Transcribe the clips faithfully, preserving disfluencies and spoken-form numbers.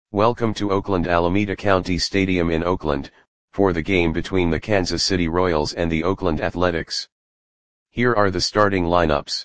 Welcome to Oakland Alameda County Stadium in Oakland, for the game between the Kansas City Royals and the Oakland Athletics. Here are the starting lineups.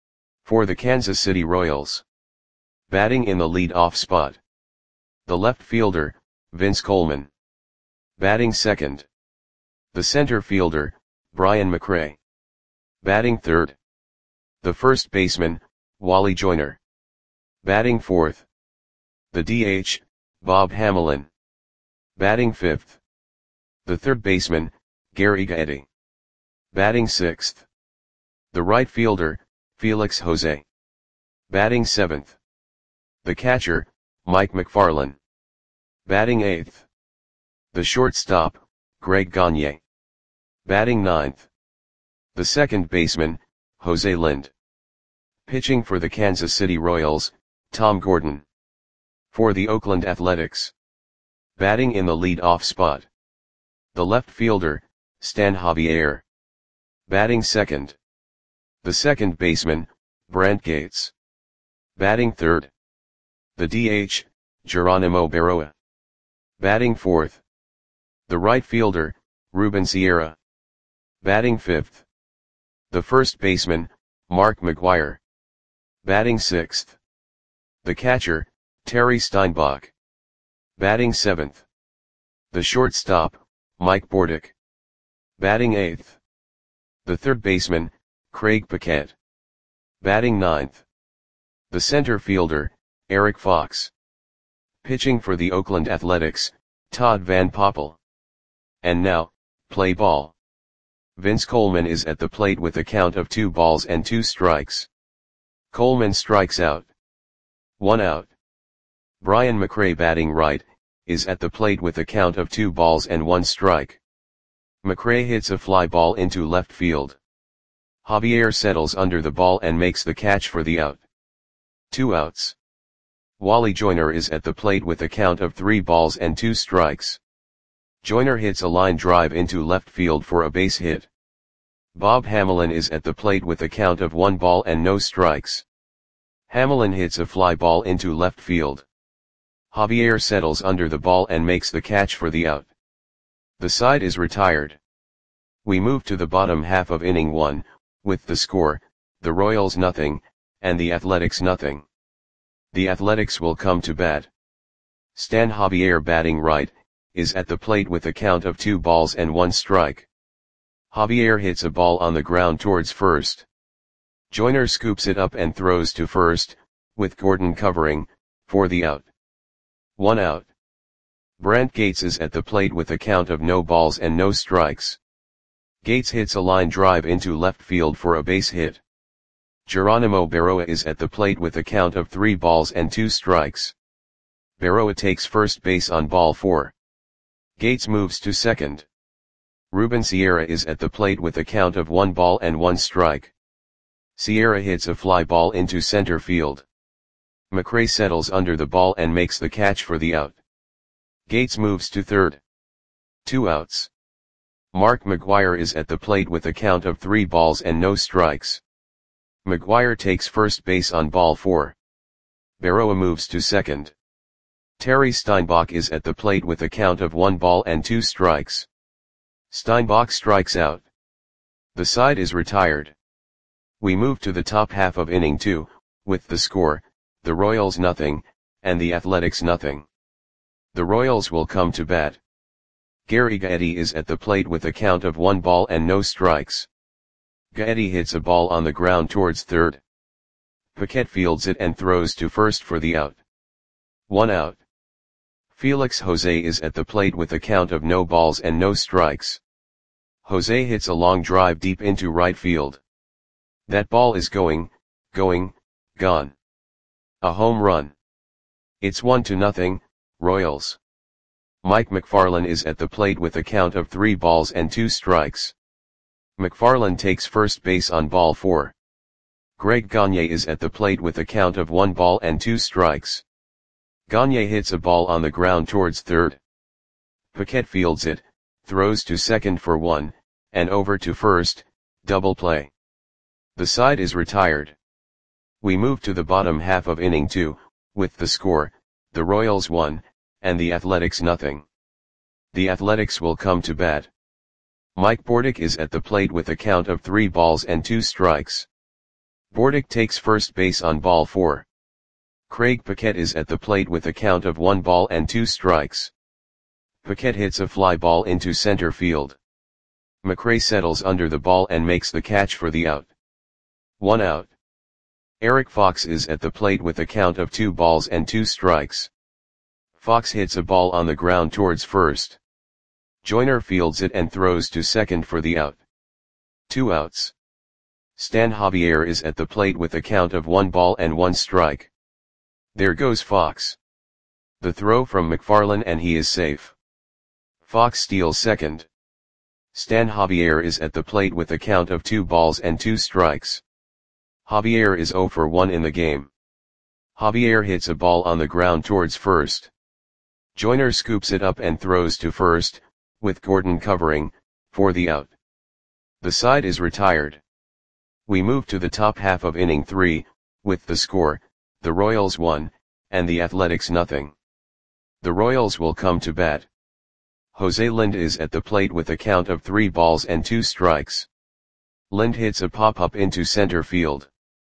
For the Kansas City Royals. Batting in the lead-off spot. The left fielder, Vince Coleman. Batting second. The center fielder, Brian McRae. Batting third. The first baseman, Wally Joyner. Batting fourth. The D H, Bob Hamelin. Batting fifth. The third baseman, Gary Gaetti. Batting sixth. The right fielder, Felix Jose. Batting seventh. The catcher, Mike McFarland. Batting eighth. The shortstop, Greg Gagne. Batting ninth. The second baseman, Jose Lind. Pitching for the Kansas City Royals, Tom Gordon. For the Oakland Athletics. Batting in the lead-off spot. The left fielder, Stan Javier. Batting second. The second baseman, Brant Gates. Batting third. The D H, Geronimo Berroa. Batting fourth. The right fielder, Ruben Sierra. Batting fifth. The first baseman, Mark McGwire. Batting sixth. The catcher, Terry Steinbach. Batting seventh. The shortstop, Mike Bordick. Batting eighth. The third baseman, Craig Paquette. Batting ninth. The center fielder, Eric Fox. Pitching for the Oakland Athletics, Todd Van Poppel. And now, play ball. Vince Coleman is at the plate with a count of two balls and two strikes. Coleman strikes out. One out. Brian McRae, batting right, is at the plate with a count of two balls and one strike. McRae hits a fly ball into left field. Javier settles under the ball and makes the catch for the out. Two outs. Wally Joyner is at the plate with a count of three balls and two strikes. Joyner hits a line drive into left field for a base hit. Bob Hamelin is at the plate with a count of one ball and no strikes. Hamelin hits a fly ball into left field. Javier settles under the ball and makes the catch for the out. The side is retired. We move to the bottom half of inning one, with the score, the Royals nothing, and the Athletics nothing. The Athletics will come to bat. Stan Javier, batting right, is at the plate with a count of two balls and one strike. Javier hits a ball on the ground towards first. Joyner scoops it up and throws to first, with Gordon covering, for the out. One out. Brant Gates is at the plate with a count of no balls and no strikes. Gates hits a line drive into left field for a base hit. Geronimo Berroa is at the plate with a count of three balls and two strikes. Berroa takes first base on ball four. Gates moves to second. Ruben Sierra is at the plate with a count of one ball and one strike. Sierra hits a fly ball into center field. McRae settles under the ball and makes the catch for the out. Gates moves to third. Two outs. Mark McGwire is at the plate with a count of three balls and no strikes. McGwire takes first base on ball four. Berroa moves to second. Terry Steinbach is at the plate with a count of one ball and two strikes. Steinbach strikes out. The side is retired. We move to the top half of inning two, with the score, the Royals nothing, and the Athletics nothing. The Royals will come to bat. Gary Gaetti is at the plate with a count of one ball and no strikes. Gaetti hits a ball on the ground towards third. Paquette fields it and throws to first for the out. One out. Felix Jose is at the plate with a count of no balls and no strikes. Jose hits a long drive deep into right field. That ball is going, going, gone. A home run. It's one to nothing, Royals. Mike McFarland is at the plate with a count of three balls and two strikes. McFarland takes first base on ball four. Greg Gagne is at the plate with a count of one ball and two strikes. Gagne hits a ball on the ground towards third. Paquette fields it, throws to second for one, and over to first, double play. The side is retired. We move to the bottom half of inning two, with the score, the Royals one, and the Athletics nothing. The Athletics will come to bat. Mike Bordick is at the plate with a count of three balls and two strikes. Bordick takes first base on ball four. Craig Paquette is at the plate with a count of one ball and two strikes. Paquette hits a fly ball into center field. McRae settles under the ball and makes the catch for the out. One out. Eric Fox is at the plate with a count of two balls and two strikes. Fox hits a ball on the ground towards first. Joyner fields it and throws to second for the out. Two outs. Stan Javier is at the plate with a count of one ball and one strike. There goes Fox. The throw from McFarland and he is safe. Fox steals second. Stan Javier is at the plate with a count of two balls and two strikes. Javier is zero for one in the game. Javier hits a ball on the ground towards first. Joyner scoops it up and throws to first, with Gordon covering, for the out. The side is retired. We move to the top half of inning three, with the score, the Royals one, and the Athletics nothing. The Royals will come to bat. Jose Lind is at the plate with a count of three balls and two strikes. Lind hits a pop-up into center field.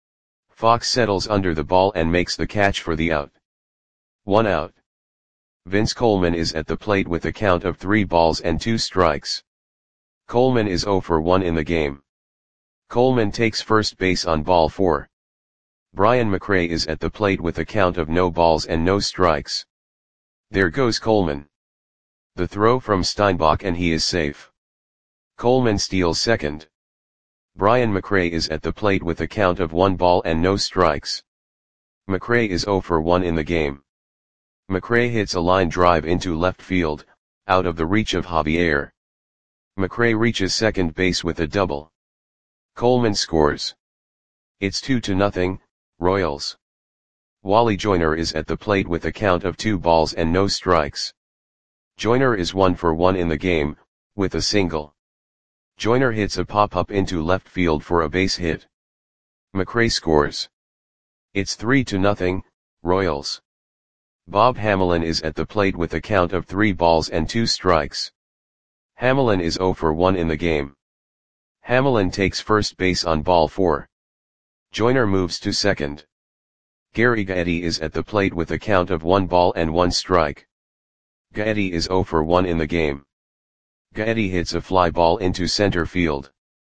Fox settles under the ball and makes the catch for the out. One out. Vince Coleman is at the plate with a count of three balls and two strikes. Coleman is zero for one in the game. Coleman takes first base on ball four. Brian McRae is at the plate with a count of no balls and no strikes. There goes Coleman. The throw from Steinbach and he is safe. Coleman steals second. Brian McRae is at the plate with a count of one ball and no strikes. McRae is zero for one in the game. McRae hits a line drive into left field, out of the reach of Javier. McRae reaches second base with a double. Coleman scores. It's two to nothing, Royals. Wally Joyner is at the plate with a count of two balls and no strikes. Joyner is one for one in the game, with a single. Joyner hits a pop-up into left field for a base hit. McRae scores. It's three to nothing, Royals. Bob Hamelin is at the plate with a count of three balls and two strikes. Hamelin is zero for one in the game. Hamelin takes first base on ball four. Joyner moves to second. Gary Gaetti is at the plate with a count of one ball and one strike. Gaetti is zero for one in the game. Gaetti hits a fly ball into center field.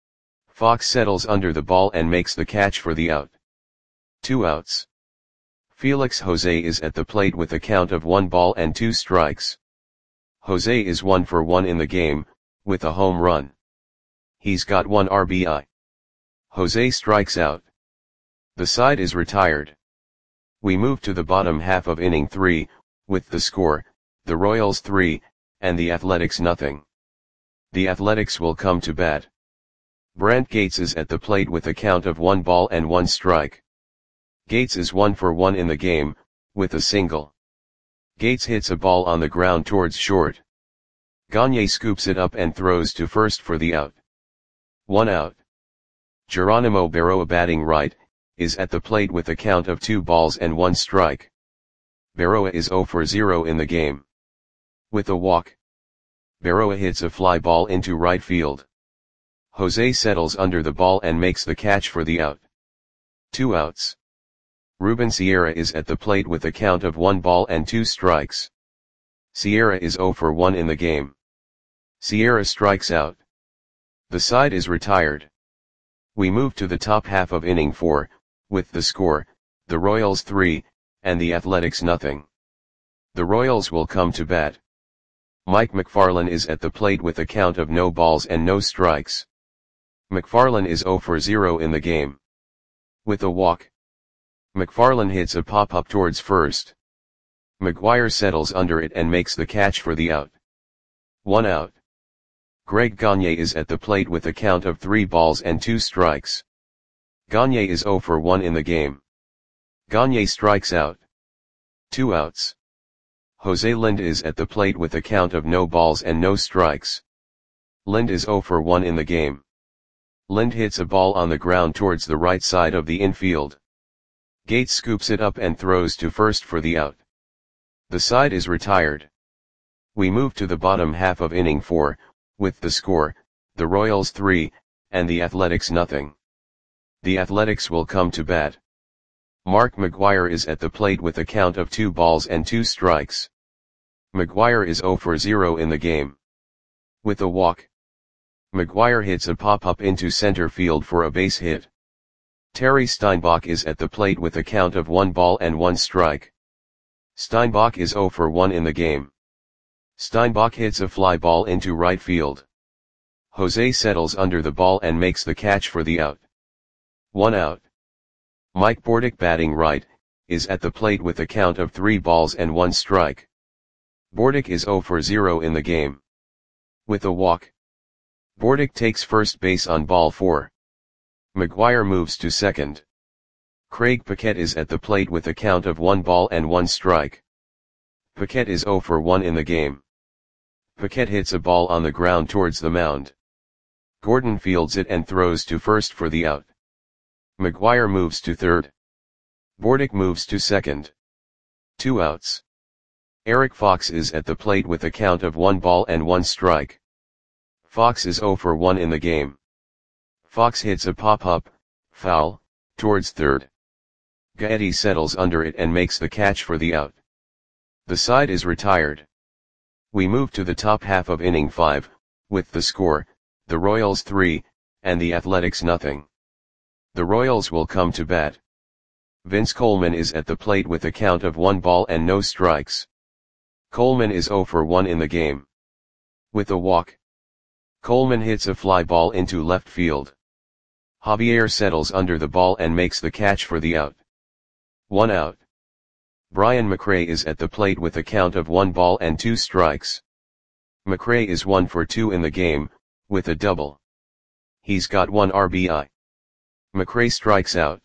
Fox settles under the ball and makes the catch for the out. Two outs. Felix Jose is at the plate with a count of one ball and two strikes. Jose is one for one in the game, with a home run. He's got one R B I. Jose strikes out. The side is retired. We move to the bottom half of inning three, with the score, the Royals three, and the Athletics nothing. The Athletics will come to bat. Brant Gates is at the plate with a count of one ball and one strike. Gates is one for one in the game, with a single. Gates hits a ball on the ground towards short. Gagne scoops it up and throws to first for the out. One out. Geronimo Berroa, batting right, is at the plate with a count of two balls and one strike. Berroa is zero for zero in the game. With a walk. Berroa hits a fly ball into right field. Jose settles under the ball and makes the catch for the out. Two outs. Ruben Sierra is at the plate with a count of one ball and two strikes. Sierra is zero for one in the game. Sierra strikes out. The side is retired. We move to the top half of inning four, with the score, the Royals three, and the Athletics nothing. The Royals will come to bat. Mike McFarland is at the plate with a count of no balls and no strikes. McFarland is zero for zero in the game. With a walk. McFarland hits a pop-up towards first. McGuire settles under it and makes the catch for the out. One out. Greg Gagne is at the plate with a count of three balls and two strikes. Gagne is zero for one in the game. Gagne strikes out. Two outs. Jose Lind is at the plate with a count of no balls and no strikes. Lind is zero for one in the game. Lind hits a ball on the ground towards the right side of the infield. Gates scoops it up and throws to first for the out. The side is retired. We move to the bottom half of inning four, with the score, the Royals three, and the Athletics nothing. The Athletics will come to bat. Mark McGwire is at the plate with a count of two balls and two strikes. McGwire is zero for zero in the game. With a walk, McGwire hits a pop-up into center field for a base hit. Terry Steinbach is at the plate with a count of one ball and one strike. Steinbach is zero for one in the game. Steinbach hits a fly ball into right field. Jose settles under the ball and makes the catch for the out. One out. Mike Bordick, batting right, is at the plate with a count of three balls and one strike. Bordick is zero for zero in the game. With a walk, Bordick takes first base on ball four. McGwire moves to second. Craig Paquette is at the plate with a count of one ball and one strike. Paquette is zero for one in the game. Paquette hits a ball on the ground towards the mound. Gordon fields it and throws to first for the out. McGwire moves to third. Bordick moves to second. Two outs. Eric Fox is at the plate with a count of one ball and one strike. Fox is zero for one in the game. Fox hits a pop-up, foul, towards third. Gaetti settles under it and makes the catch for the out. The side is retired. We move to the top half of inning five, with the score, the Royals three, and the Athletics nothing. The Royals will come to bat. Vince Coleman is at the plate with a count of one ball and no strikes. Coleman is zero for one in the game. With a walk, Coleman hits a fly ball into left field. Javier settles under the ball and makes the catch for the out. One out. Brian McRae is at the plate with a count of one ball and two strikes. McRae is one for two in the game, with a double. He's got one R B I. McRae strikes out.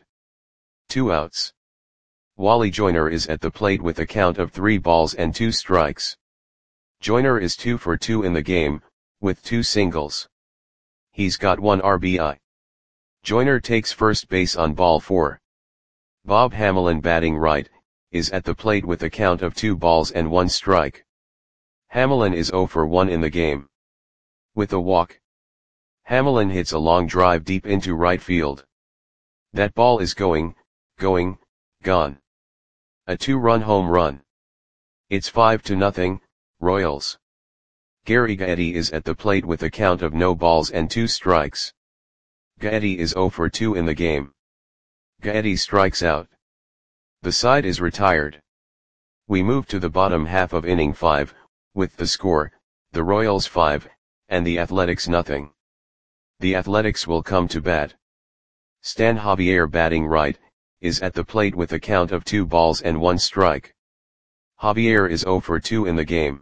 Two outs. Wally Joyner is at the plate with a count of three balls and two strikes. Joyner is two for two in the game, with two singles. He's got one R B I. Joyner takes first base on ball four. Bob Hamelin, batting right, is at the plate with a count of two balls and one strike. Hamelin is zero for one in the game. With a walk, Hamelin hits a long drive deep into right field. That ball is going, going, gone. A two-run home run. It's five to nothing, Royals. Gary Gaetti is at the plate with a count of no balls and two strikes. Gaetti is zero for two in the game. Gaetti strikes out. The side is retired. We move to the bottom half of inning five, with the score, the Royals five, and the Athletics nothing. The Athletics will come to bat. Stan Javier, batting right, is at the plate with a count of two balls and one strike. Javier is zero for two in the game.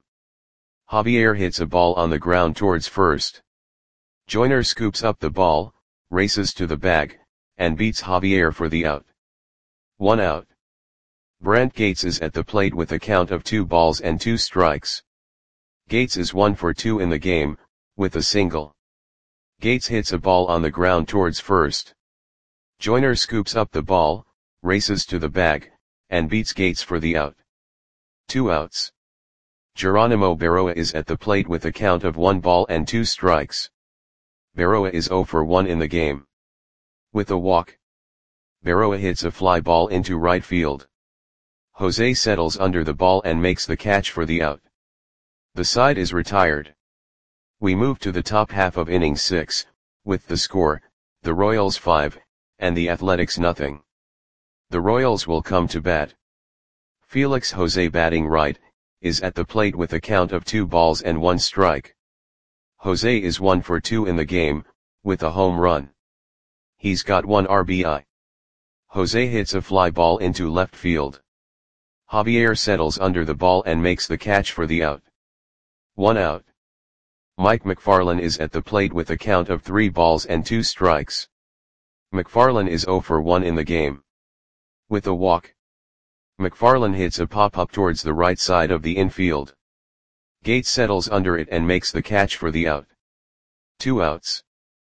Javier hits a ball on the ground towards first. Joyner scoops up the ball, races to the bag, and beats Javier for the out. One out. Brent Gates is at the plate with a count of two balls and two strikes. Gates is one for two in the game, with a single. Gates hits a ball on the ground towards first. Joyner scoops up the ball, races to the bag, and beats Gates for the out. Two outs. Geronimo Berroa is at the plate with a count of one ball and two strikes. Berroa is zero for one in the game. With a walk, Berroa hits a fly ball into right field. Jose settles under the ball and makes the catch for the out. The side is retired. We move to the top half of inning six, with the score, the Royals five, and the Athletics nothing. The Royals will come to bat. Felix Jose, batting right, is at the plate with a count of two balls and one strike. Jose is one for two in the game, with a home run. He's got one R B I. Jose hits a fly ball into left field. Javier settles under the ball and makes the catch for the out. One out. Mike McFarland is at the plate with a count of three balls and two strikes. McFarland is zero for one in the game. With a walk, McFarland hits a pop-up towards the right side of the infield. Gates settles under it and makes the catch for the out. Two outs.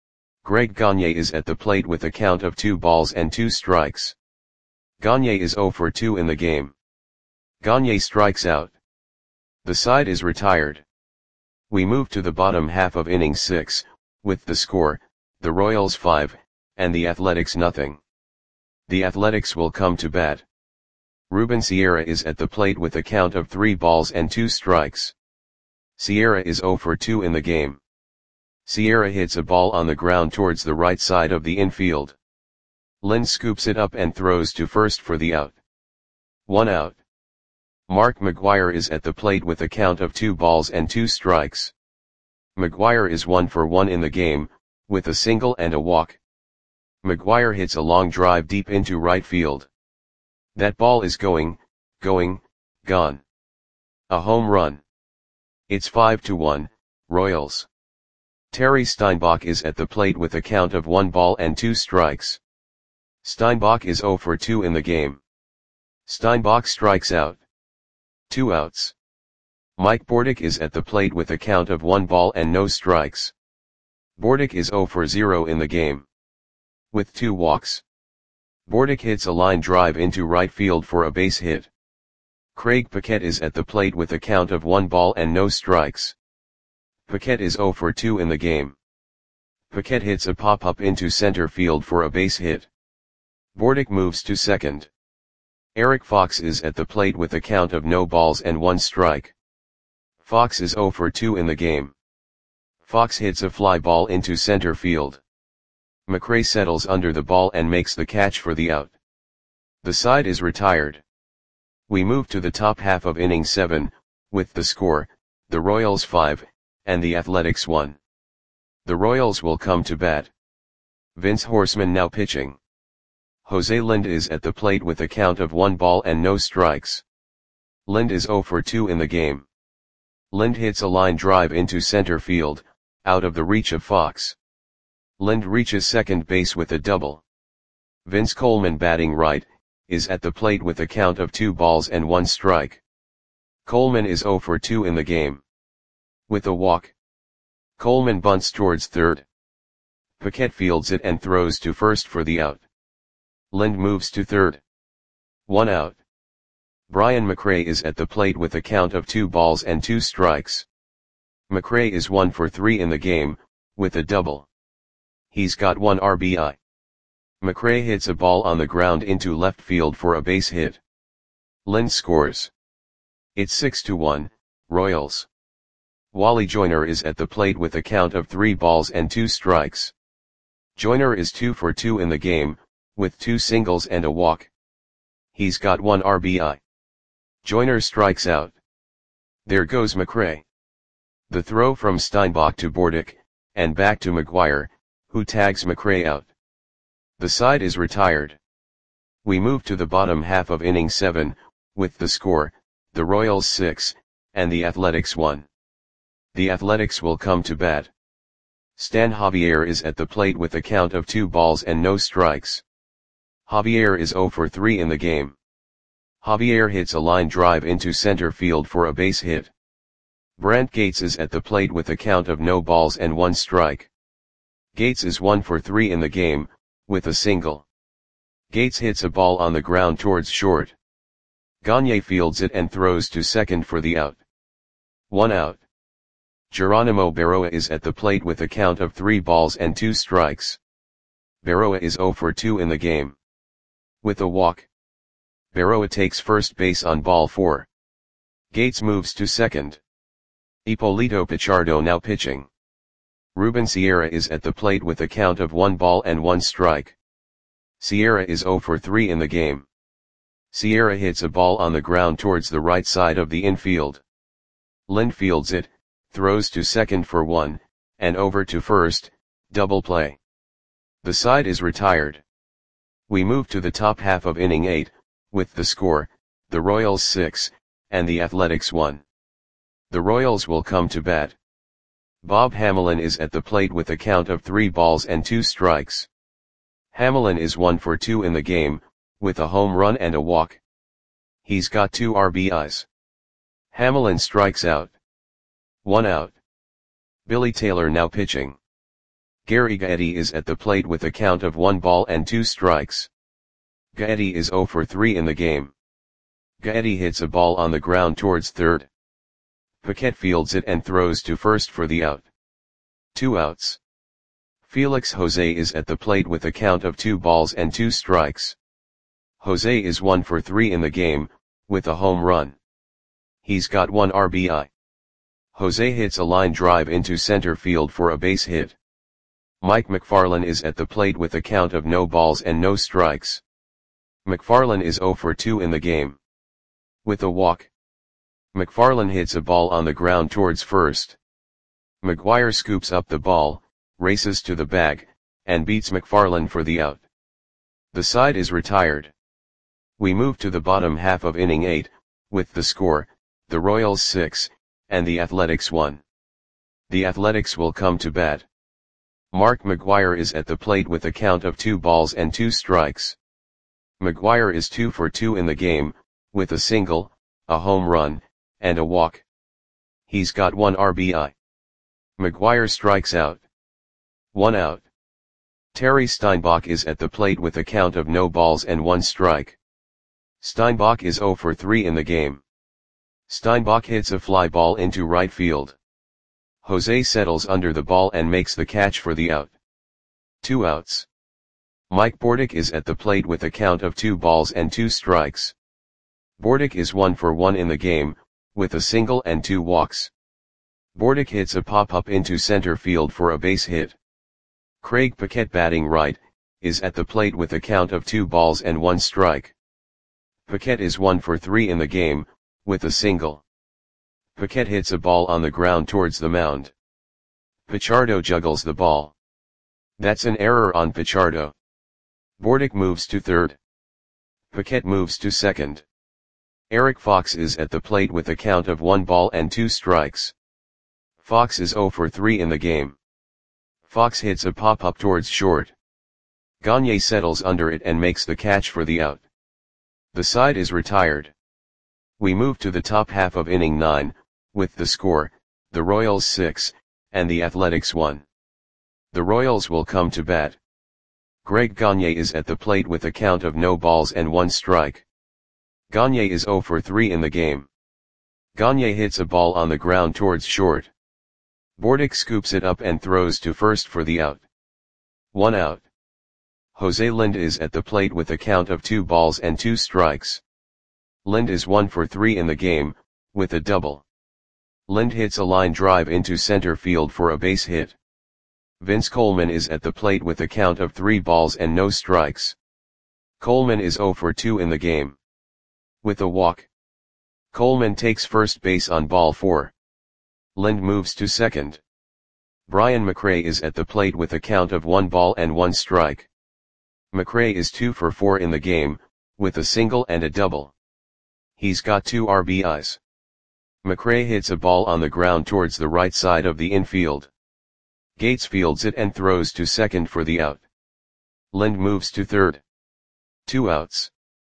Greg Gagne is at the plate with a count of two balls and two strikes. Gagne is zero for two in the game. Gagne strikes out. The side is retired. We move to the bottom half of inning six, with the score, the Royals five, and the Athletics nothing. The Athletics will come to bat. Ruben Sierra is at the plate with a count of three balls and two strikes. Sierra is zero for two in the game. Sierra hits a ball on the ground towards the right side of the infield. Lind scoops it up and throws to first for the out. One out. Mark McGwire is at the plate with a count of two balls and two strikes. McGwire is one for one in the game, with a single and a walk. McGwire hits a long drive deep into right field. That ball is going, going, gone. A home run. It's five to one, Royals. Terry Steinbach is at the plate with a count of one ball and two strikes. Steinbach is zero for two in the game. Steinbach strikes out. Two outs. Mike Bordick is at the plate with a count of one ball and no strikes. Bordick is zero for zero in the game. With two walks. Bordick hits a line drive into right field for a base hit. Craig Paquette is at the plate with a count of one ball and no strikes. Paquette is zero for two in the game. Paquette hits a pop-up into center field for a base hit. Bordick moves to second. Eric Fox is at the plate with a count of no balls and one strike. Fox is zero for two in the game. Fox hits a fly ball into center field. McRae settles under the ball and makes the catch for the out. The side is retired. We move to the top half of inning seven, with the score, the Royals five, and the Athletics one. The Royals will come to bat. Vince Horseman now pitching. Jose Lind is at the plate with a count of one ball and no strikes. Lind is zero for two in the game. Lind hits a line drive into center field, out of the reach of Fox. Lind reaches second base with a double. Vince Coleman, batting right, is at the plate with a count of two balls and one strike. Coleman is zero for two in the game. With a walk. Coleman bunts towards third. Paquette fields it and throws to first for the out. Lind moves to third. One out. Brian McRae is at the plate with a count of two balls and two strikes. McRae is one for three in the game, with a double. He's got one R B I. McRae hits a ball on the ground into left field for a base hit. Lind scores. It's six to one, Royals. Wally Joyner is at the plate with a count of three balls and two strikes. Joyner is two for two in the game, with two singles and a walk. He's got one R B I. Joyner strikes out. There goes McRae. The throw from Steinbach to Bordick, and back to McGwire, who tags McRae out. The side is retired. We move to the bottom half of inning seven, with the score, the Royals six, and the Athletics one. The Athletics will come to bat. Stan Javier is at the plate with a count of two balls and no strikes. Javier is zero for three in the game. Javier hits a line drive into center field for a base hit. Brant Gates is at the plate with a count of no balls and one strike. Gates is one for three in the game, with a single. Gates hits a ball on the ground towards short. Gagne fields it and throws to second for the out. One out. Geronimo Berroa is at the plate with a count of three balls and two strikes. Berroa is zero for two in the game. With a walk. Berroa takes first base on ball four. Gates moves to second. Ippolito Pichardo now pitching. Ruben Sierra is at the plate with a count of one ball and one strike. Sierra is zero for three in the game. Sierra hits a ball on the ground towards the right side of the infield. Lind fields it, throws to second for one, and over to first, double play. The side is retired. We move to the top half of inning eight, with the score, the Royals six, and the Athletics one. The Royals will come to bat. Bob Hamelin is at the plate with a count of three balls and two strikes. Hamelin is one for two in the game, with a home run and a walk. He's got two R B Is. Hamelin strikes out. One out. Billy Taylor now pitching. Gary Gaetti is at the plate with a count of one ball and two strikes. Gaetti is zero for three in the game. Gaetti hits a ball on the ground towards third. Paquette fields it and throws to first for the out. Two outs. Felix Jose is at the plate with a count of two balls and two strikes. Jose is one for three in the game, with a home run. He's got one R B I. Jose hits a line drive into center field for a base hit. Mike McFarland is at the plate with a count of no balls and no strikes. McFarland is zero for two in the game. With a walk. McFarland hits a ball on the ground towards first. McGuire scoops up the ball, races to the bag, and beats McFarland for the out. The side is retired. We move to the bottom half of inning eight, with the score, the Royals six, and the Athletics one. The Athletics will come to bat. Mark McGuire is at the plate with a count of two balls and two strikes. McGuire is two for two in the game, with a single, a home run, and a walk. He's got one R B I. McGuire strikes out. One out. Terry Steinbach is at the plate with a count of no balls and one strike. Steinbach is zero for three in the game. Steinbach hits a fly ball into right field. Jose settles under the ball and makes the catch for the out. Two outs. Mike Bordick is at the plate with a count of two balls and two strikes. Bordick is one for one in the game, with a single and two walks. Bordick hits a pop-up into center field for a base hit. Craig Paquette, batting right, is at the plate with a count of two balls and one strike. Paquette is one for three in the game, with a single. Paquette hits a ball on the ground towards the mound. Pichardo juggles the ball. That's an error on Pichardo. Bordick moves to third. Paquette moves to second. Eric Fox is at the plate with a count of one ball and two strikes. Fox is zero for three in the game. Fox hits a pop-up towards short. Gagne settles under it and makes the catch for the out. The side is retired. We move to the top half of inning nine, with the score, the Royals six, and the Athletics one. The Royals will come to bat. Greg Gagne is at the plate with a count of no balls and one strike. Gagne is zero for three in the game. Gagne hits a ball on the ground towards short. Bordick scoops it up and throws to first for the out. One out. Jose Lind is at the plate with a count of two balls and two strikes. Lind is one for three in the game, with a double. Lind hits a line drive into center field for a base hit. Vince Coleman is at the plate with a count of three balls and no strikes. Coleman is zero for two in the game. With a walk. Coleman takes first base on ball four. Lind moves to second. Brian McRae is at the plate with a count of one ball and one strike. McRae is two for four in the game, with a single and a double. He's got two R B Is. McRae hits a ball on the ground towards the right side of the infield. Gates fields it and throws to second for the out. Lind moves to third. Two outs.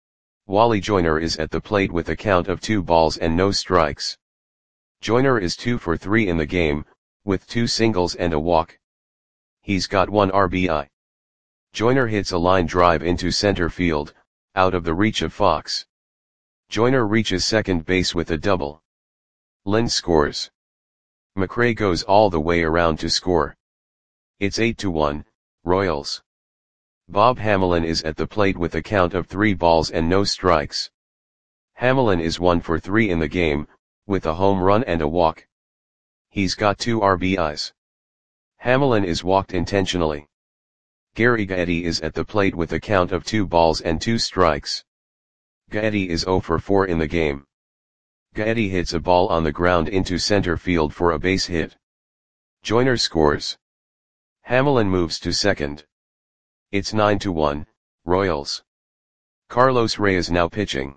Wally Joyner is at the plate with a count of two balls and no strikes. Joyner is two for three in the game, with two singles and a walk. He's got one R B I. Joyner hits a line drive into center field, out of the reach of Fox. Joyner reaches second base with a double. Lind scores. McRae goes all the way around to score. It's eight to one, Royals. Bob Hamelin is at the plate with a count of three balls and no strikes. Hamelin is one for three in the game, with a home run and a walk. He's got two R B Is. Hamelin is walked intentionally. Gary Gaetti is at the plate with a count of two balls and two strikes. Gaetti is zero for four in the game. Gaetti hits a ball on the ground into center field for a base hit. Joyner scores. Hamelin moves to second. It's nine to one, Royals. Carlos Reyes now pitching.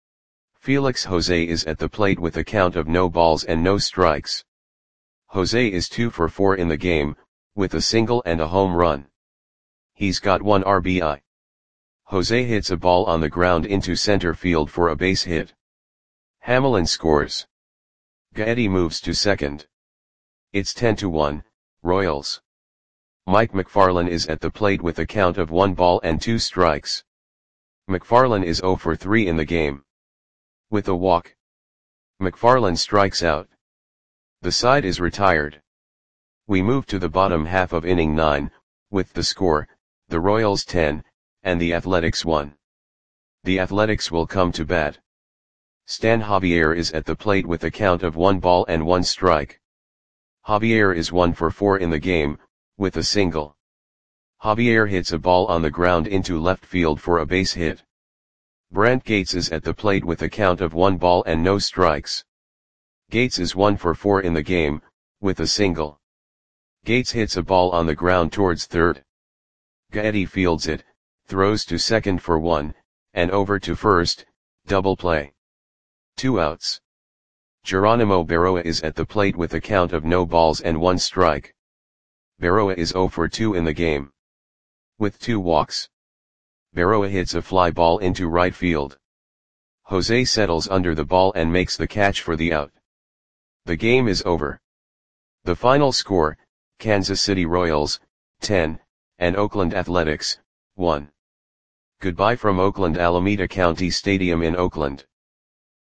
Felix Jose is at the plate with a count of no balls and no strikes. Jose is two for four in the game, with a single and a home run. He's got one R B I. Jose hits a ball on the ground into center field for a base hit. Hamelin scores. Gaetti moves to second. It's ten to one, Royals. Mike McFarland is at the plate with a count of one ball and two strikes. McFarland is zero for three in the game. With a walk, McFarland strikes out. The side is retired. We move to the bottom half of inning nine, with the score, the Royals ten, and the Athletics one. The Athletics will come to bat. Stan Javier is at the plate with a count of one ball and one strike. Javier is one for four in the game, with a single. Javier hits a ball on the ground into left field for a base hit. Brant Gates is at the plate with a count of one ball and no strikes. Gates is one for four in the game, with a single. Gates hits a ball on the ground towards third. Gaetti fields it, throws to second for one, and over to first, double play. Two outs. Geronimo Berroa is at the plate with a count of no balls and one strike. Berroa is zero for two in the game. With two walks, Berroa hits a fly ball into right field. Jose settles under the ball and makes the catch for the out. The game is over. The final score, Kansas City Royals, ten, and Oakland Athletics, one. Goodbye from Oakland Alameda County Stadium in Oakland.